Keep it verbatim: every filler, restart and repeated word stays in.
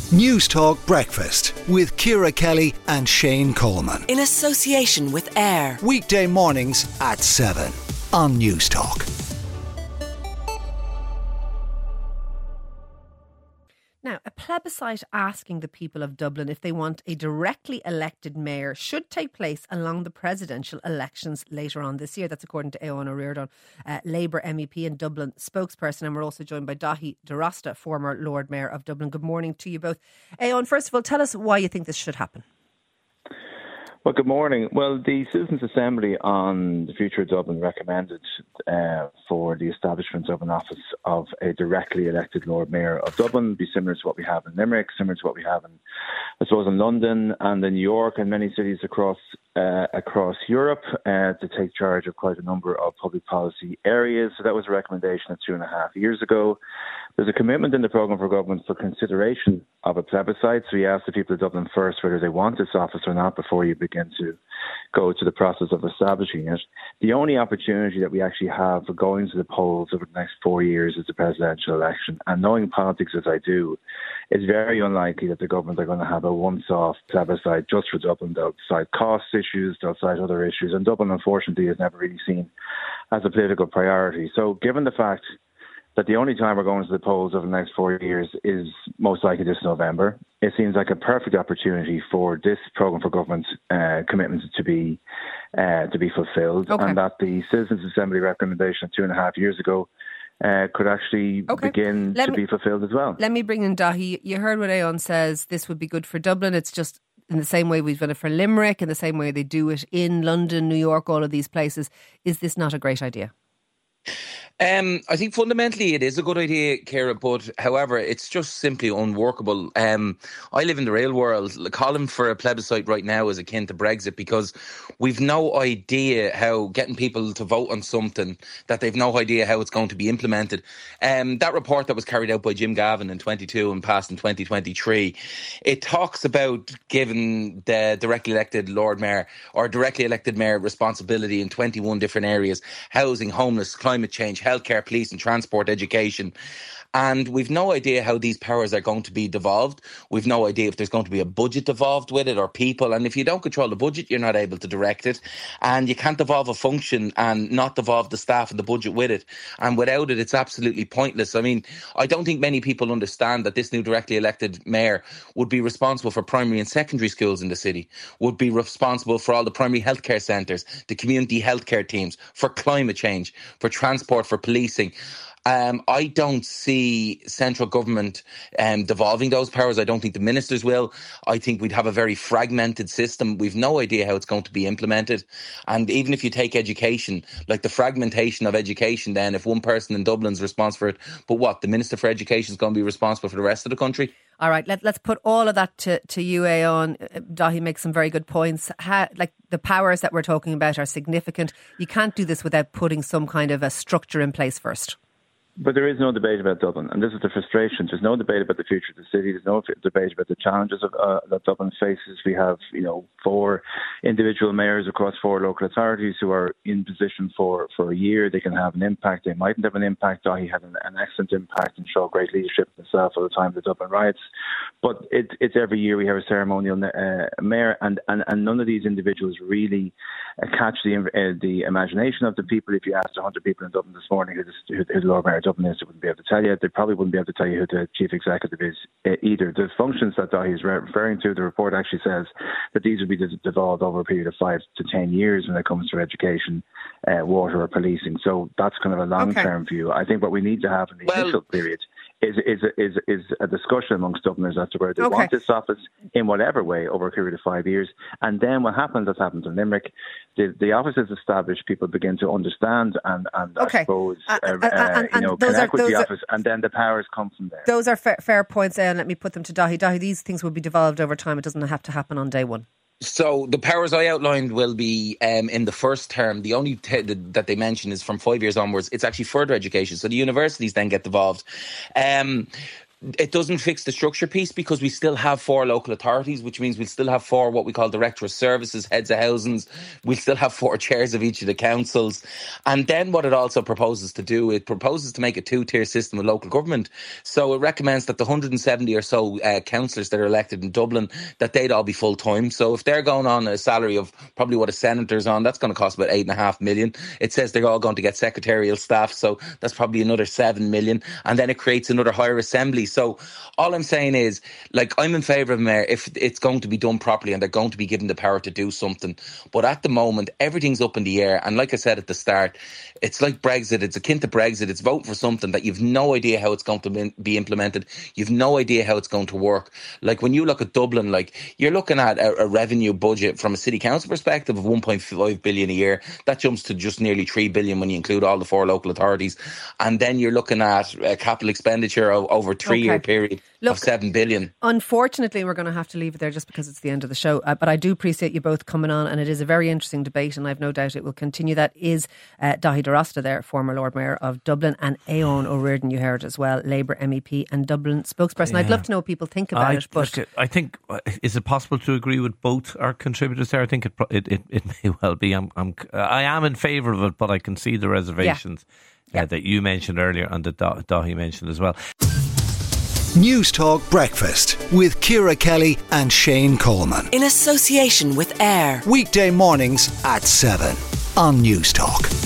News Talk Breakfast with Ciara Kelly and Shane Coleman. In association with AIR. Weekday mornings at seven on News Talk. Now, a plebiscite asking the people of Dublin if they want a directly elected mayor should take place along the presidential elections later on this year. That's according to Eoin O'Riordan, uh, Labour M E P and Dublin spokesperson. And we're also joined by Daithí De Rosta, former Lord Mayor of Dublin. Good morning to you both. Eoin, first of all, tell us why you think this should happen. Well, good morning. Well, the Citizens' Assembly on the future of Dublin recommended uh, for the establishment of an office of a directly elected Lord Mayor of Dublin, be similar to what we have in Limerick, similar to what we have in, I suppose, in London and in New York and many cities across uh, across Europe, uh, to take charge of quite a number of public policy areas. So that was a recommendation of two and a half years ago. There's a commitment in the programme for government for consideration of a plebiscite. So we asked the people of Dublin first whether they want this office or not before you begin to go to the process of establishing it. The only opportunity that we actually have for going to the polls over the next four years is the presidential election. And knowing politics as I do, it's very unlikely that the government are going to have a once-off plebiscite just for Dublin. They'll cite cost issues, they'll cite other issues. And Dublin, unfortunately, is never really seen as a political priority. So given the fact that the only time we're going to the polls over the next four years is most likely this November, it seems like a perfect opportunity for this programme for government uh, commitments to be uh, to be fulfilled, okay. And that the Citizens' Assembly recommendation two and a half years ago uh, could actually okay. begin let to me, be fulfilled as well. Let me bring in Daithí. You heard what Eoin says, this would be good for Dublin. It's just in the same way we've done it for Limerick, in the same way they do it in London, New York, all of these places. Is this not a great idea? Um, I think fundamentally it is a good idea, Ciara, but however, it's just simply unworkable. Um, I live in the real world. Calling for a plebiscite right now is akin to Brexit because we've no idea how getting people to vote on something that they've no idea how it's going to be implemented. Um, that report that was carried out by Jim Gavin in twenty-two and passed in twenty twenty-three, it talks about giving the directly elected Lord Mayor or directly elected Mayor responsibility in twenty-one different areas: housing, homeless, climate change, healthcare, police and transport, education. And we've no idea how these powers are going to be devolved. We've no idea if there's going to be a budget devolved with it or people. And if you don't control the budget, you're not able to direct it. And you can't devolve a function and not devolve the staff and the budget with it. And without it, it's absolutely pointless. I mean, I don't think many people understand that this new directly elected mayor would be responsible for primary and secondary schools in the city, would be responsible for all the primary healthcare centres, the community healthcare teams, for climate change, for transport, for policing. Um, I don't see central government um, devolving those powers. I don't think the ministers will. I think we'd have a very fragmented system. We've no idea how it's going to be implemented. And even if you take education, like the fragmentation of education, then if one person in Dublin's responsible for it, but what, the Minister for Education is going to be responsible for the rest of the country? All right, let, let's put all of that to, to you, Eoin. Daithí makes some very good points. How, like the powers that we're talking about are significant. You can't do this without putting some kind of a structure in place first. But there is no debate about Dublin, and this is the frustration. There's no debate about the future of the city. There's no debate about the challenges of, uh, that Dublin faces. We have, you know, four individual mayors across four local authorities who are in position for, for a year. They can have an impact. They mightn't have an impact. He had an, an excellent impact and showed great leadership himself at the time of the Dublin riots. But it, it's every year we have a ceremonial uh, mayor, and, and, and none of these individuals really uh, catch the uh, the imagination of the people. If you asked one hundred people in Dublin this morning who, this, who, who the Lord Mayor Dublin is, they wouldn't be able to tell you. They probably wouldn't be able to tell you who the chief executive is uh, either. The functions that Daithí is referring to, the report actually says that these would be devolved over a period of five to ten years when it comes to education, uh, water or policing. So that's kind of a long-term okay. view. I think what we need to have in the well, initial period is is is is a discussion amongst Dubliners as to where they okay. want this office in whatever way over a period of five years. And then what happens, as happens in Limerick, the, the office is established, people begin to understand and, and okay. I suppose, uh, uh, uh, uh, you know, connect with the office, and then the powers come from there. Those are fair, fair points, and let me put them to Daithí. Daithí, these things will be devolved over time. It doesn't have to happen on day one. So the powers I outlined will be um, in the first term. The only t- that they mention is from five years onwards. It's actually further education. So the universities then get devolved. Um, it doesn't fix the structure piece because we still have four local authorities, which means we'll still have four what we call director of services, heads of housings. We'll still have four chairs of each of the councils. And then what it also proposes to do, it proposes to make a two-tier system of local government. So it recommends that the one hundred seventy or so uh, councillors that are elected in Dublin, that they'd all be full-time. So if they're going on a salary of probably what a senator's on, that's going to cost about eight and a half million. It says they're all going to get secretarial staff, so that's probably another seven million. And then it creates another higher assembly. So all I'm saying is, like, I'm in favour of mayor if it's going to be done properly and they're going to be given the power to do something. But at the moment, everything's up in the air. And like I said at the start, it's like Brexit. It's akin to Brexit. It's voting for something that you've no idea how it's going to be implemented. You've no idea how it's going to work. Like when you look at Dublin, like you're looking at a, a revenue budget from a city council perspective of one point five billion a year. That jumps to just nearly three billion when you include all the four local authorities. And then you're looking at a capital expenditure of, over a three-year okay. period Look, of seven billion. Unfortunately, we're going to have to leave it there just because it's the end of the show. Uh, but I do appreciate you both coming on, and it is a very interesting debate, and I've no doubt it will continue. That is uh, Daithí de Rosta there, former Lord Mayor of Dublin, and Eoin O'Riordan, you heard as well, Labour M E P and Dublin spokesperson. Yeah. I'd love to know what people think about I, it. But I think, is it possible to agree with both our contributors there? I think it it, it, it may well be. I'm, I'm I am in favour of it, but I can see the reservations yeah. uh, yeah. that you mentioned earlier and that Daithí mentioned as well. News Talk Breakfast with Ciara Kelly and Shane Coleman. In association with AIR. Weekday mornings at seven on News Talk.